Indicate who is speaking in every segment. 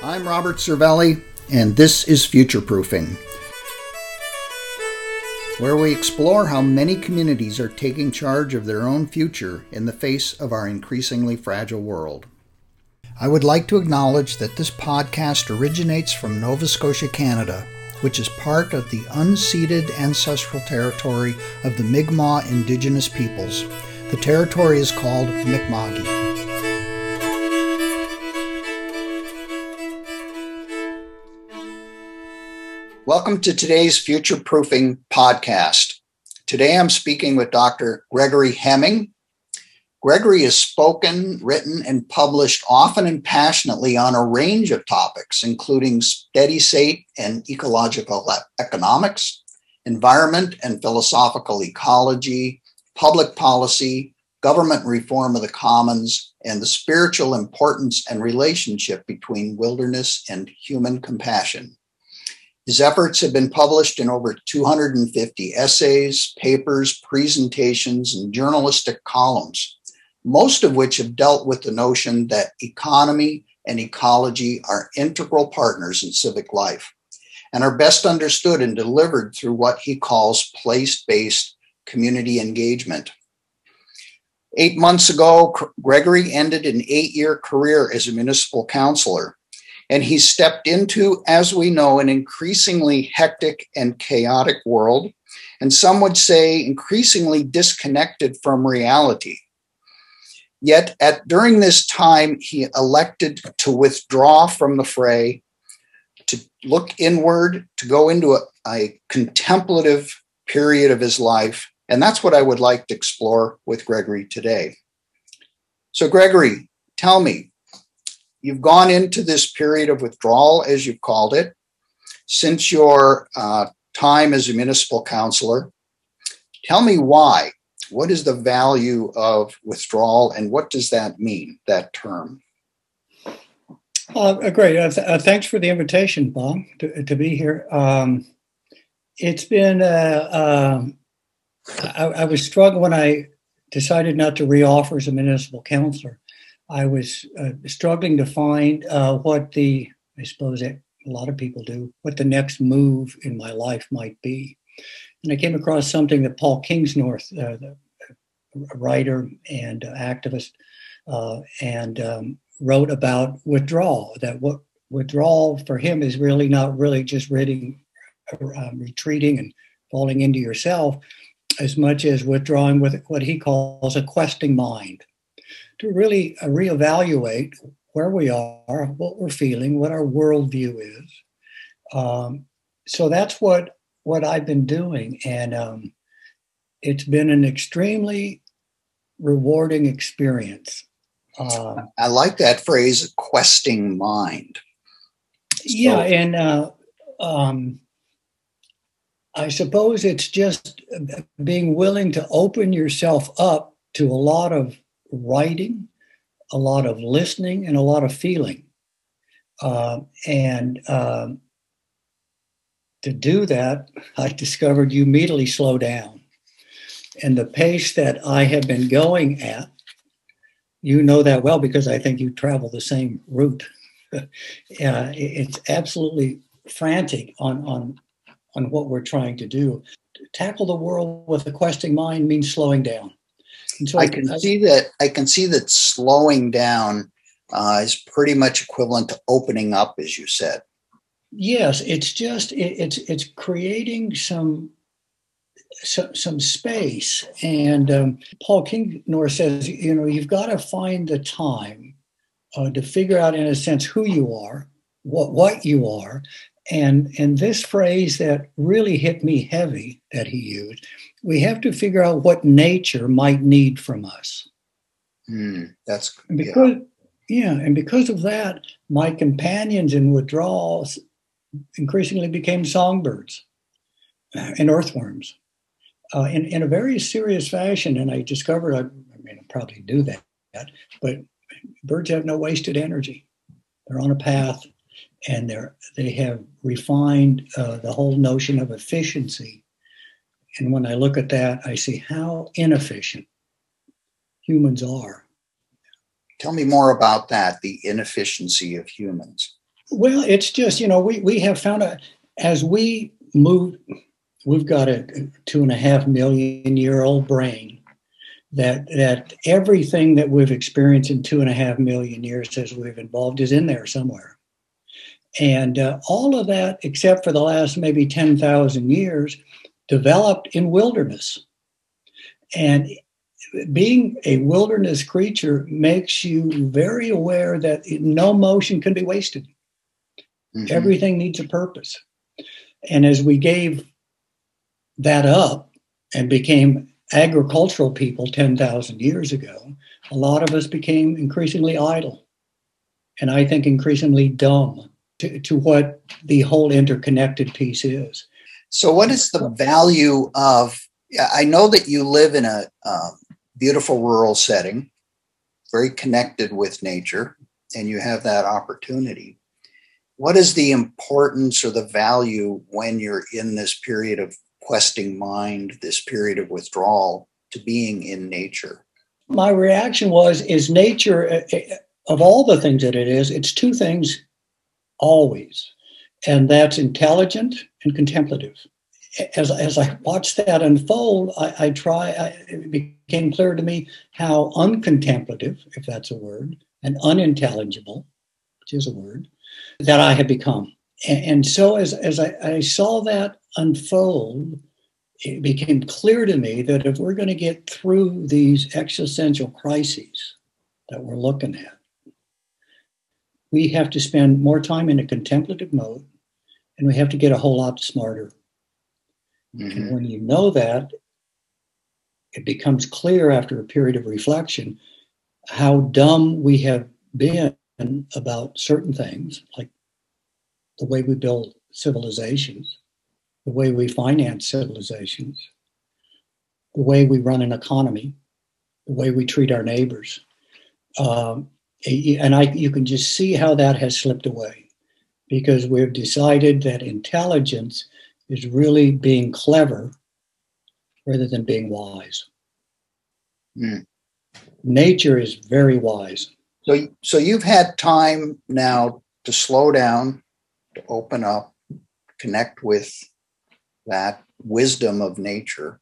Speaker 1: I'm Robert Cervelli, and this is Future Proofing, where we explore how many communities are taking charge of their own future in the face of our increasingly fragile world. I would like to acknowledge that this podcast originates from Nova Scotia, Canada, which is part of the unceded ancestral territory of the Mi'kmaq Indigenous peoples. The territory is called Mi'kma'ki. Welcome to today's Future Proofing podcast. Today I'm speaking with Dr. Gregory Hemming. Gregory has spoken, written, and published often and passionately on a range of topics, including steady state and ecological economics, environment and philosophical ecology, public policy, government reform of the commons, and the spiritual importance and relationship between wilderness and human compassion. His efforts have been published in over 250 essays, papers, presentations, and journalistic columns, most of which have dealt with the notion that economy and ecology are integral partners in civic life and are best understood and delivered through what he calls place-based community engagement. 8 months ago, Gregory ended an 8-year career as a municipal councillor, and he stepped into, as we know, an increasingly hectic and chaotic world, and some would say increasingly disconnected from reality. Yet during this time, he elected to withdraw from the fray, to look inward, to go into a contemplative period of his life. And that's what I would like to explore with Gregory today. So Gregory, tell me, you've gone into this period of withdrawal, as you've called it, since your time as a municipal councillor. Tell me why. What is the value of withdrawal, and what does that mean, that term?
Speaker 2: Great. Thanks for the invitation, Bob, to be here. It's been, I was struggling when I decided not to reoffer as a municipal councillor. I was struggling to find I suppose a lot of people do, what the next move in my life might be. And I came across something that Paul Kingsnorth, the writer and activist, wrote about withdrawal, that what withdrawal for him is really not really just retreating and falling into yourself, as much as withdrawing with what he calls a questing mind, to really reevaluate where we are, what we're feeling, what our worldview is. So that's what I've been doing. And it's been an extremely rewarding experience.
Speaker 1: I like that phrase, questing mind.
Speaker 2: Yeah. And I suppose it's just being willing to open yourself up to a lot of writing, a lot of listening, and a lot of feeling. To do that, I discovered you immediately slow down. And the pace that I have been going at, you know that well because I think you travel the same route. It's absolutely frantic on what we're trying to do. To tackle the world with a questing mind means slowing down. And so
Speaker 1: I can see that slowing down is pretty much equivalent to opening up, as you said.
Speaker 2: Yes, it's just it's creating some space. And Paul Kingsnorth says, you've got to find the time to figure out, in a sense, who you are, what you are. And this phrase that really hit me heavy that he used, we have to figure out what nature might need from us.
Speaker 1: That's
Speaker 2: because and because of that, my companions in withdrawals increasingly became songbirds and earthworms in a very serious fashion. And I discovered, I probably do that, but birds have no wasted energy. They're on a path, and they have refined the whole notion of efficiency. And when I look at that, I see how inefficient humans are.
Speaker 1: Tell me more about that, the inefficiency of humans.
Speaker 2: Well, it's just, we have found as we move, we've got a 2.5 million-year-old brain that everything that we've experienced in 2.5 million years as we've evolved is in there somewhere. And all of that, except for the last maybe 10,000 years, developed in wilderness. And being a wilderness creature makes you very aware that no motion can be wasted. Mm-hmm. Everything needs a purpose. And as we gave that up and became agricultural people 10,000 years ago, a lot of us became increasingly idle. And I think increasingly dumb to what the whole interconnected piece is.
Speaker 1: So what is the value of, I know that you live in a beautiful rural setting, very connected with nature, and you have that opportunity. What is the importance or the value when you're in this period of questing mind, this period of withdrawal, to being in nature?
Speaker 2: My reaction is nature, of all the things that it is, it's two things always, and that's intelligent and contemplative. As I watched that unfold, it became clear to me how uncontemplative, if that's a word, and unintelligible, which is a word, that I had become. And so as I saw that unfold, it became clear to me that if we're going to get through these existential crises that we're looking at, we have to spend more time in a contemplative mode, and we have to get a whole lot smarter. Mm-hmm. And when you know that, it becomes clear after a period of reflection how dumb we have been about certain things, like the way we build civilizations, the way we finance civilizations, the way we run an economy, the way we treat our neighbors. You can just see how that has slipped away, because we've decided that intelligence is really being clever rather than being wise. Mm. Nature is very wise.
Speaker 1: So you've had time now to slow down, to open up, connect with that wisdom of nature.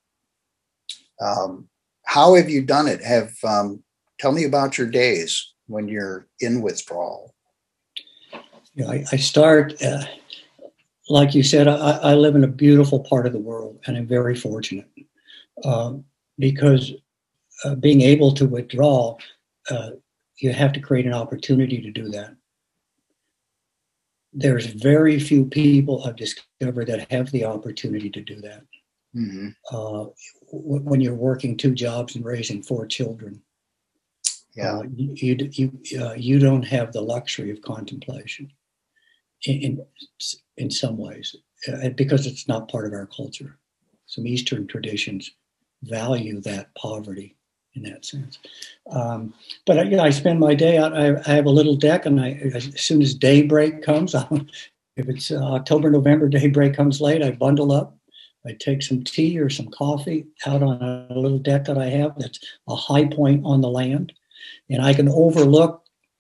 Speaker 1: How have you done it? Tell me about your days when you're in withdrawal.
Speaker 2: I start, like you said, I live in a beautiful part of the world, and I'm very fortunate because being able to withdraw, you have to create an opportunity to do that. There's very few people I've discovered that have the opportunity to do that. Mm-hmm. When you're working 2 jobs and raising 4 children, you don't have the luxury of contemplation in some ways, because it's not part of our culture. Some Eastern traditions value that poverty in that sense. But I spend my day out. I have a little deck, and as soon as daybreak comes, if it's October, November, daybreak comes late, I bundle up. I take some tea or some coffee out on a little deck that I have that's a high point on the land, and I can overlook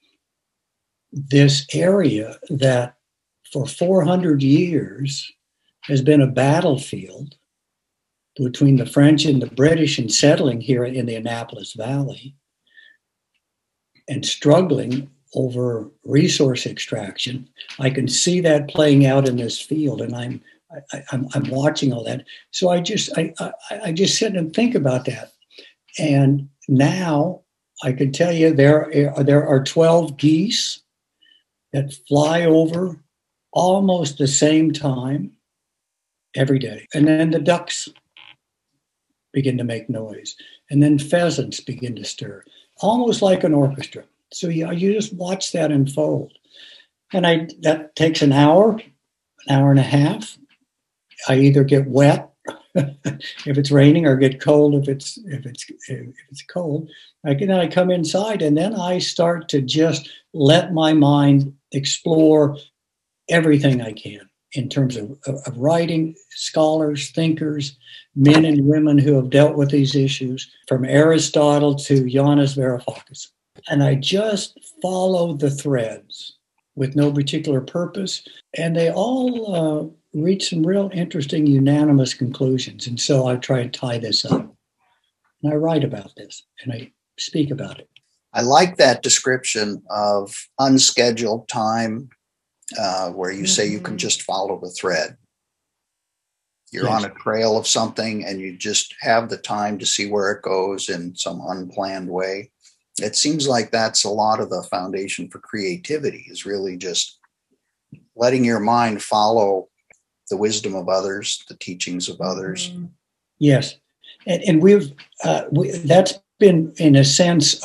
Speaker 2: this area that for 400 years has been a battlefield between the French and the British in settling here in the Annapolis Valley and struggling over resource extraction. I can see that playing out in this field, and I'm watching all that. So I just sit and think about that. And now I can tell you there are 12 geese that fly over almost the same time every day. And then the ducks begin to make noise. And then pheasants begin to stir, almost like an orchestra. So you just watch that unfold. And that takes an hour and a half. I either get wet if it's raining, or get cold if it's cold. I come inside, and then I start to just let my mind explore everything I can in terms of writing, scholars, thinkers, men and women who have dealt with these issues, from Aristotle to Yanis Varoufakis. And I just follow the threads with no particular purpose. And they all reach some real interesting unanimous conclusions. And so I try to tie this up. And I write about this and I speak about it.
Speaker 1: I like that description of unscheduled time where you say you can just follow the thread. You're on a trail of something and you just have the time to see where it goes in some unplanned way. It seems like that's a lot of the foundation for creativity, is really just letting your mind follow the wisdom of others, the teachings of others.
Speaker 2: Yes. And we've that's been, in a sense,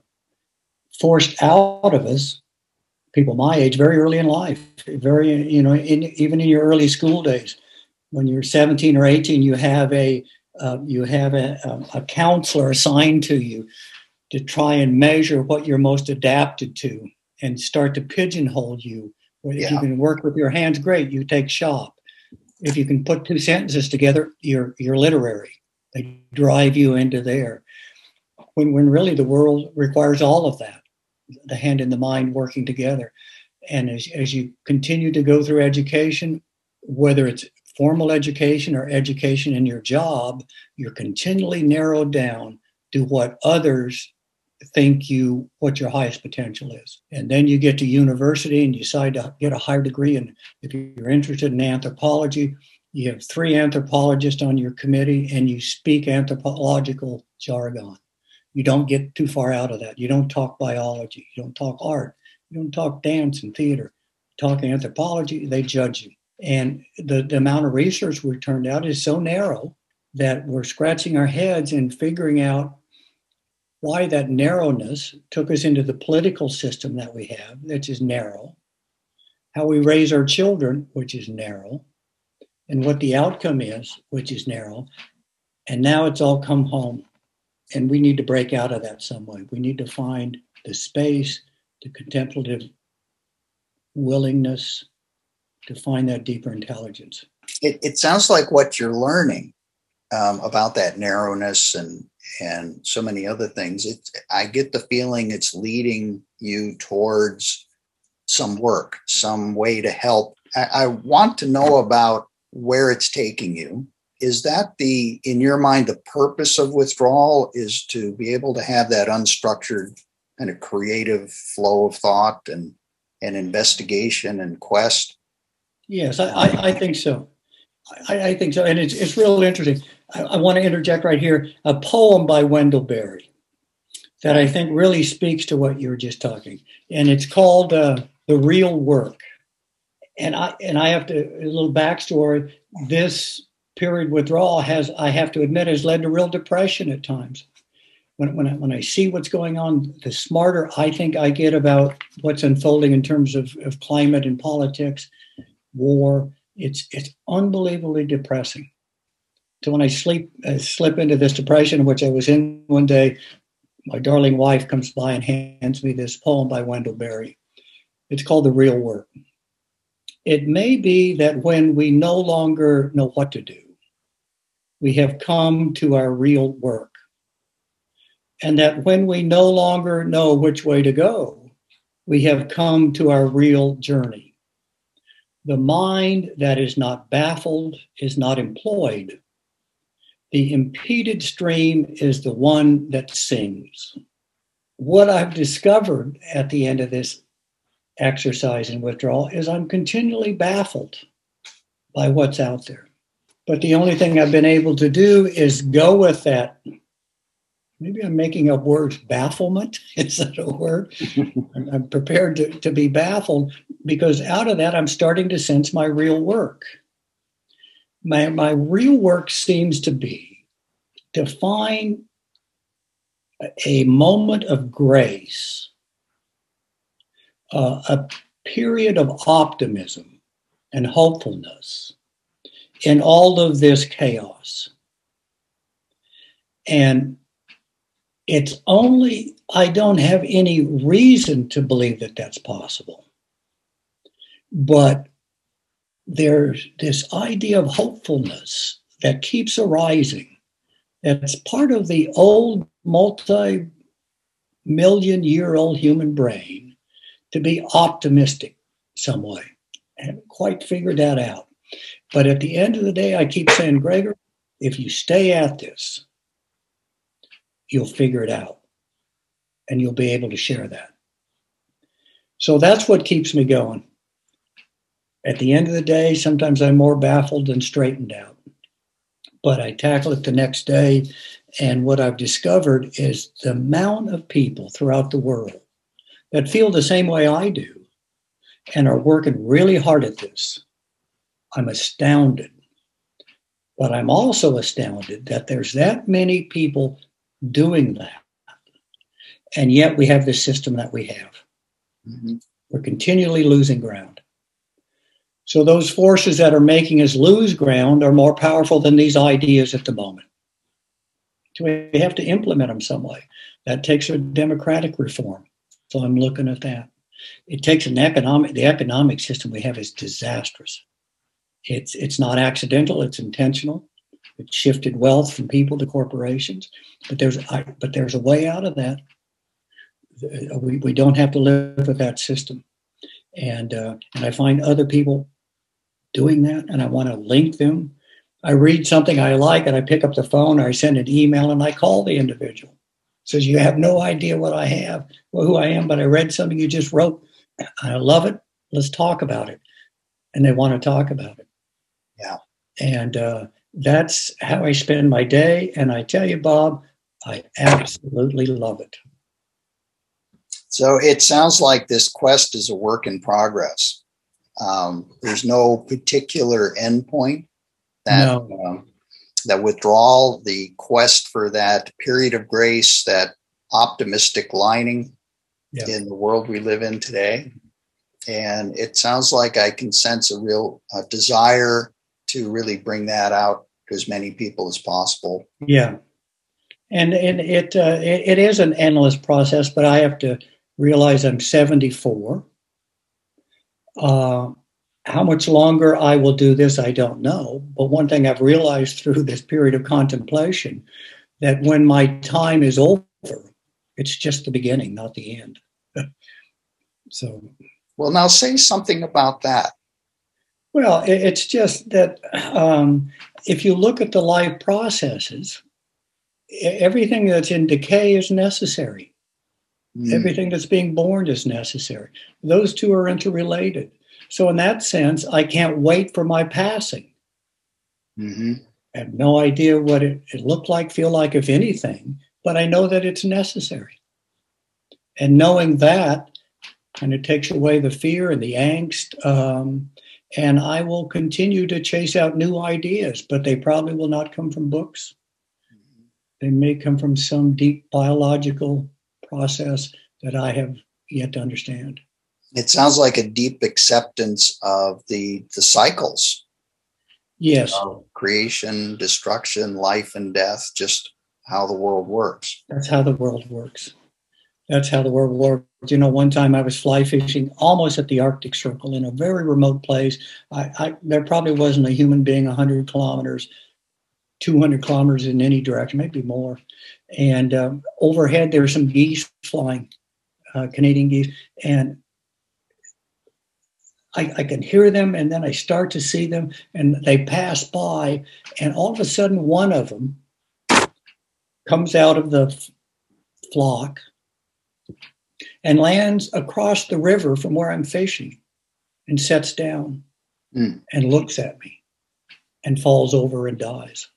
Speaker 2: forced out of us, people my age, very early in life, even in your early school days. When you're 17 or 18, you have a counselor assigned to you to try and measure what you're most adapted to and start to pigeonhole you. If you can work with your hands, great, you take shop. If you can put two sentences together, you're literary. They drive you into there. When really the world requires all of that, the hand and the mind working together. And as you continue to go through education, whether it's formal education or education in your job, you're continually narrowed down to what others think what your highest potential is. And then you get to university and you decide to get a higher degree. And if you're interested in anthropology, you have 3 anthropologists on your committee and you speak anthropological jargon. You don't get too far out of that. You don't talk biology. You don't talk art. You don't talk dance and theater. You talk anthropology, they judge you. And the amount of research we've turned out is so narrow that we're scratching our heads and figuring out why that narrowness took us into the political system that we have, which is narrow, how we raise our children, which is narrow, and what the outcome is, which is narrow. And now it's all come home. And we need to break out of that some way. We need to find the space, the contemplative willingness to find that deeper intelligence.
Speaker 1: It sounds like what you're learning about that narrowness and so many other things. I get the feeling it's leading you towards some work, some way to help. I want to know about where it's taking you. Is that in your mind, the purpose of withdrawal is to be able to have that unstructured kind of creative flow of thought and investigation and quest?
Speaker 2: Yes, I think so. I think so. And it's real interesting. I want to interject right here a poem by Wendell Berry that I think really speaks to what you were just talking. And it's called The Real Work. And I have to, a little backstory, this period withdrawal I have to admit, has led to real depression at times. When I see what's going on, the smarter I think I get about what's unfolding in terms of climate and politics, war, it's unbelievably depressing. So when I slip into this depression, which I was in one day, my darling wife comes by and hands me this poem by Wendell Berry. It's called The Real Work. It may be that when we no longer know what to do, we have come to our real work. And that when we no longer know which way to go, we have come to our real journey. The mind that is not baffled is not employed. The impeded stream is the one that sings. What I've discovered at the end of this exercise and withdrawal is I'm continually baffled by what's out there. But the only thing I've been able to do is go with that. Maybe I'm making up words. Bafflement, is that a word? I'm prepared to be baffled because out of that, I'm starting to sense my real work. My real work seems to be to find a moment of grace, a period of optimism and hopefulness in all of this chaos. And it's only, I don't have any reason to believe that that's possible. But there's this idea of hopefulness that keeps arising. That's part of the old multi-million-year-old human brain to be optimistic, some way. I haven't quite figured that out. But at the end of the day, I keep saying, Gregor, if you stay at this, you'll figure it out and you'll be able to share that. So that's what keeps me going. At the end of the day, sometimes I'm more baffled than straightened out. But I tackle it the next day. And what I've discovered is the amount of people throughout the world that feel the same way I do and are working really hard at this. I'm astounded. But I'm also astounded that there's that many people doing that. And yet we have this system that we have. Mm-hmm. We're continually losing ground. So those forces that are making us lose ground are more powerful than these ideas at the moment. So we have to implement them some way. That takes a democratic reform. So I'm looking at that. It takes the economic system we have is disastrous. It's not accidental, it's intentional. It shifted wealth from people to corporations. But there's a way out of that. We don't have to live with that system. And I find other people doing that, and I want to link them. I read something I like, and I pick up the phone, or I send an email, and I call the individual. It says, you have no idea what I have, or who I am, but I read something you just wrote. I love it. Let's talk about it. And they want to talk about it.
Speaker 1: Yeah.
Speaker 2: And that's how I spend my day. And I tell you, Bob, I absolutely love it.
Speaker 1: So it sounds like this quest is a work in progress. There's no particular endpoint that withdrawal, the quest for that period of grace, that optimistic lining in the world we live in today. And it sounds like I can sense a real desire to really bring that out to as many people as possible.
Speaker 2: Yeah. And it is an endless process, but I have to realize I'm 74. How much longer I will do this, I don't know. But one thing I've realized through this period of contemplation, that when my time is over, it's just the beginning, not the end. So,
Speaker 1: well, now say something about that.
Speaker 2: Well, it's just that if you look at the life processes, everything that's in decay is necessary. Everything that's being born is necessary. Those two are interrelated. So in that sense, I can't wait for my passing. Mm-hmm. I have no idea what it looked like, feel like, if anything, but I know that it's necessary. And knowing that kind of takes away the fear and the angst. And I will continue to chase out new ideas, but they probably will not come from books. They may come from some deep biological process that I have yet to understand.
Speaker 1: It sounds like a deep acceptance of the cycles.
Speaker 2: Yes.
Speaker 1: Of creation, destruction, life and death, just how the world works.
Speaker 2: That's how the world works. That's how the world works. You know, one time I was fly fishing almost at the Arctic Circle in a very remote place. There probably wasn't a human being 100 kilometers, 200 kilometers in any direction, maybe more. And overhead, there were some geese flying, Canadian geese. And I can hear them, and then I start to see them, and they pass by. And all of a sudden, one of them comes out of the flock and lands across the river from where I'm fishing and sets down and looks at me and falls over and dies.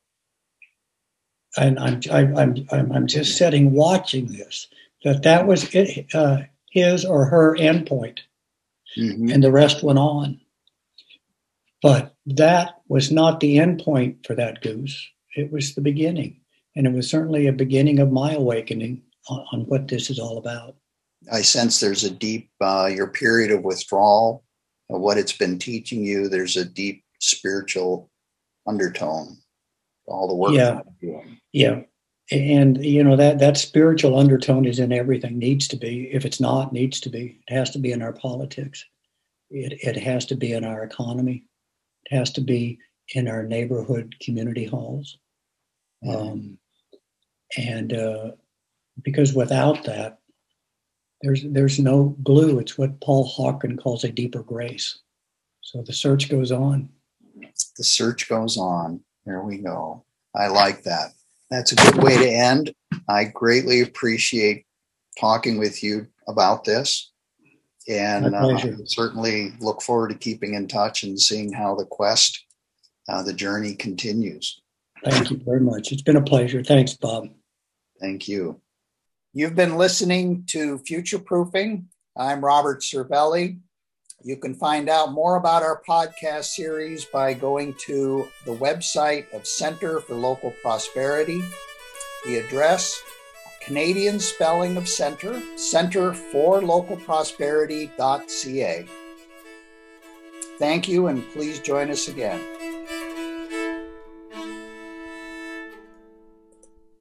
Speaker 2: And I'm just sitting watching this, that was it, his or her endpoint, and the rest went on. But that was not the endpoint for that goose. It was the beginning. And it was certainly a beginning of my awakening on what this is all about.
Speaker 1: I sense there's a deep, your period of withdrawal, what it's been teaching you, there's a deep spiritual undertone, all the work
Speaker 2: you're doing. Yeah. And, you know, that spiritual undertone is in everything, needs to be. If it's not, needs to be. It has to be in our politics. It has to be in our economy. It has to be in our neighborhood community halls. And because without that, There's no glue. It's what Paul Hawken calls a deeper grace. So the search goes on.
Speaker 1: The search goes on. There we go. I like that. That's a good way to end. I greatly appreciate talking with you about this. And certainly look forward to keeping in touch and seeing how the quest, the journey continues.
Speaker 2: Thank you very much. It's been a pleasure. Thanks, Bob.
Speaker 1: Thank you. You've been listening to Future Proofing. I'm Robert Cervelli. You can find out more about our podcast series by going to the website of Center for Local Prosperity. The address, Canadian spelling of Center, centerforlocalprosperity.ca. Thank you, and please join us again.